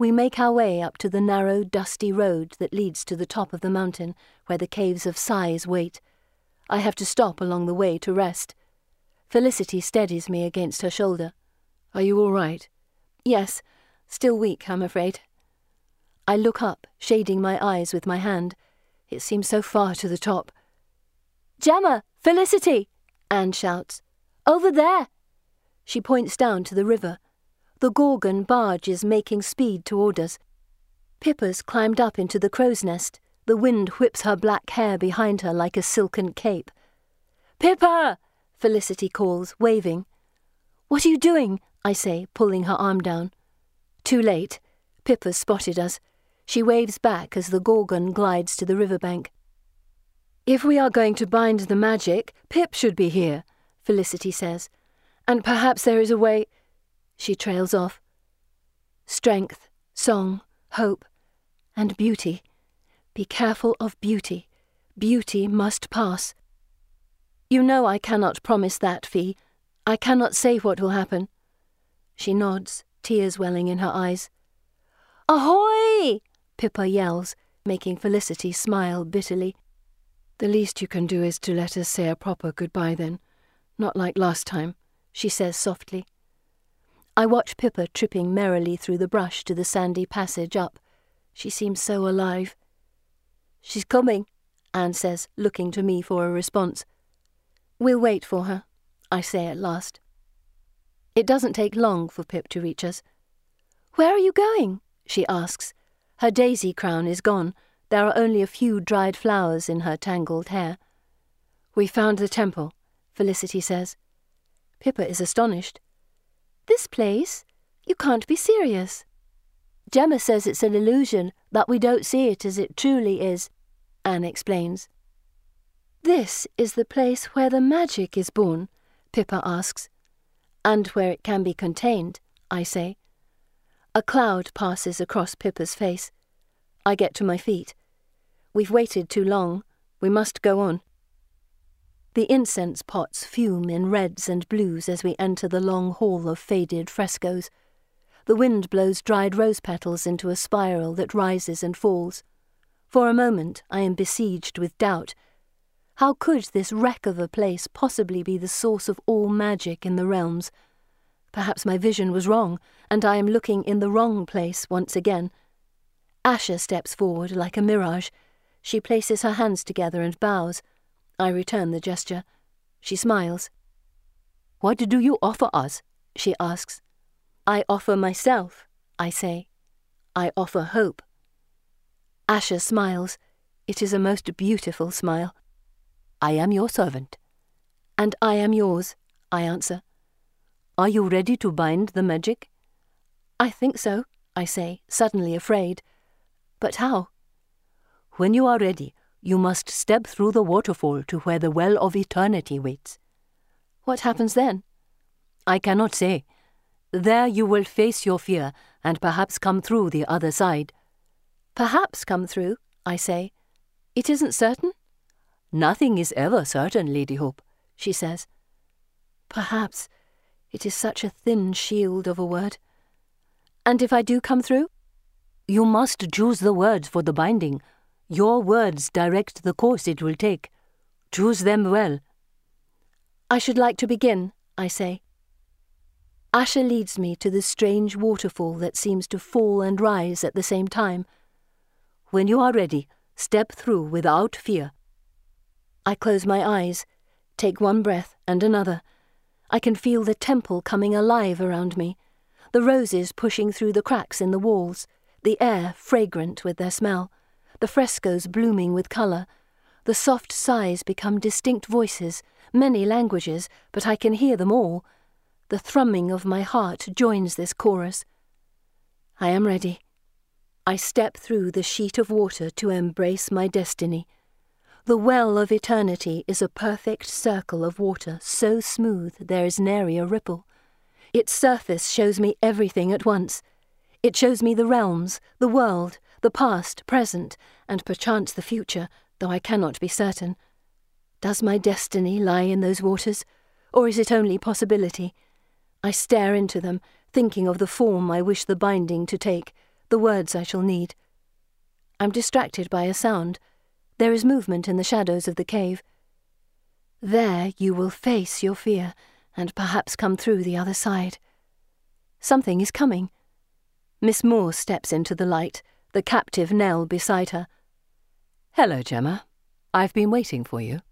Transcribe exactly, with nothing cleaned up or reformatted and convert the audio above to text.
We make our way up to the narrow, dusty road that leads to the top of the mountain, where the caves of sighs wait. I have to stop along the way to rest. Felicity steadies me against her shoulder. "Are you all right?" "Yes, still weak, I'm afraid." I look up, shading my eyes with my hand. It seems so far to the top. "Gemma! Felicity!" Anne shouts. "Over there!" She points down to the river. The Gorgon barge is making speed toward us. Pippa's climbed up into the crow's nest. The wind whips her black hair behind her like a silken cape. "Pippa!" Felicity calls, waving. "What are you doing?" I say, pulling her arm down. Too late. Pippa's spotted us. She waves back as the Gorgon glides to the riverbank. "If we are going to bind the magic, Pip should be here," Felicity says. "And perhaps there is a way—" She trails off. Strength, song, hope, and beauty. Be careful of beauty. Beauty must pass. You know I cannot promise that, Fee. I cannot say what will happen. She nods, tears welling in her eyes. "Ahoy!" Pippa yells, making Felicity smile bitterly. "The least you can do is to let us say a proper goodbye then. Not like last time," she says softly. I watch Pippa tripping merrily through the brush to the sandy passage up. She seems so alive. "She's coming," Anne says, looking to me for a response. "We'll wait for her," I say at last. It doesn't take long for Pip to reach us. "Where are you going?" she asks. Her daisy crown is gone. There are only a few dried flowers in her tangled hair. "We found the temple," Felicity says. Pippa is astonished. "This place? You can't be serious." "Gemma says it's an illusion, that we don't see it as it truly is," Anne explains. "This is the place where the magic is born?" Pippa asks. "And where it can be contained," I say. A cloud passes across Pippa's face. I get to my feet. We've waited too long. We must go on. The incense pots fume in reds and blues as we enter the long hall of faded frescoes. The wind blows dried rose petals into a spiral that rises and falls. For a moment I am besieged with doubt. How could this wreck of a place possibly be the source of all magic in the realms? Perhaps my vision was wrong, and I am looking in the wrong place once again. Asha steps forward like a mirage. She places her hands together and bows. I return the gesture. She smiles. "What do you offer us?" she asks. "I offer myself," I say. "I offer hope." Asha smiles. It is a most beautiful smile. "I am your servant." "And I am yours," I answer. "Are you ready to bind the magic?" "I think so," I say, suddenly afraid. "But how?" "When you are ready, you must step through the waterfall to where the Well of Eternity waits." "What happens then?" "I cannot say. There you will face your fear and perhaps come through the other side." "Perhaps come through," I say. "It isn't certain?" "Nothing is ever certain, Lady Hope," she says. "Perhaps." It is such a thin shield of a word. "And if I do come through?" "You must choose the words for the binding. Your words direct the course it will take. Choose them well." "I should like to begin," I say. Asha leads me to the strange waterfall that seems to fall and rise at the same time. "When you are ready, step through without fear." I close my eyes, take one breath and another. I can feel the temple coming alive around me, the roses pushing through the cracks in the walls, the air fragrant with their smell, the frescoes blooming with colour. The soft sighs become distinct voices, many languages, but I can hear them all. The thrumming of my heart joins this chorus. I am ready. I step through the sheet of water to embrace my destiny. The Well of Eternity is a perfect circle of water, so smooth there is nary a ripple. Its surface shows me everything at once. It shows me the realms, the world, the past, present, and perchance the future, though I cannot be certain. Does my destiny lie in those waters, or is it only possibility? I stare into them, thinking of the form I wish the binding to take, the words I shall need. I'm distracted by a sound. There is movement in the shadows of the cave. There you will face your fear, and perhaps come through the other side. Something is coming. Miss Moore steps into the light, the captive Nell beside her. Hello, Gemma. I've been waiting for you.